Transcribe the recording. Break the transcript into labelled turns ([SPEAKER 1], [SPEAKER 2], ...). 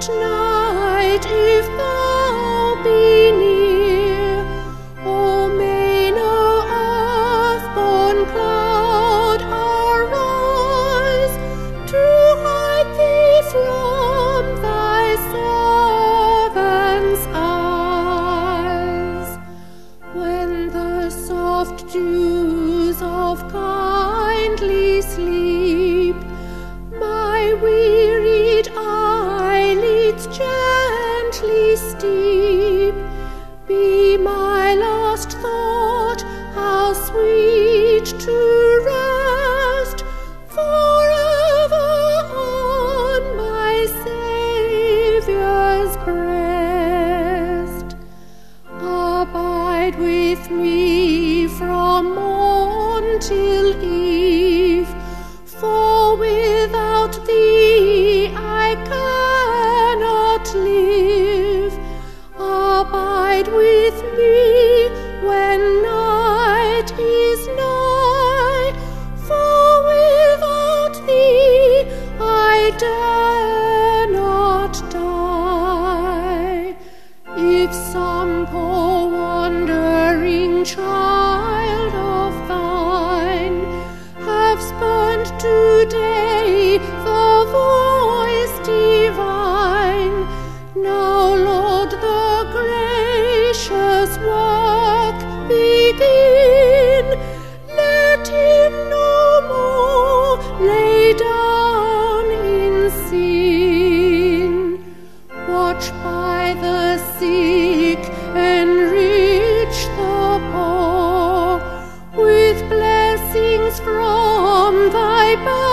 [SPEAKER 1] night, if thou be near, O may no earth-born cloud arise to hide thee from thy servant's eyes. When the soft dews of kindly sleep my wearied eyelids gently steep, be my last thought how sweet to rest forever on my Saviour's breast. Abide with me from morn till eve, for without thee I cannot live. Abide with me when night is nigh, for without thee I dare not die. If some poor wandering child of thine have spurned today the voice divine, now, Lord, the gracious work begin. Let him no more lay down in sin. Watch by the sick, enrich the poor with blessings from thy bounty.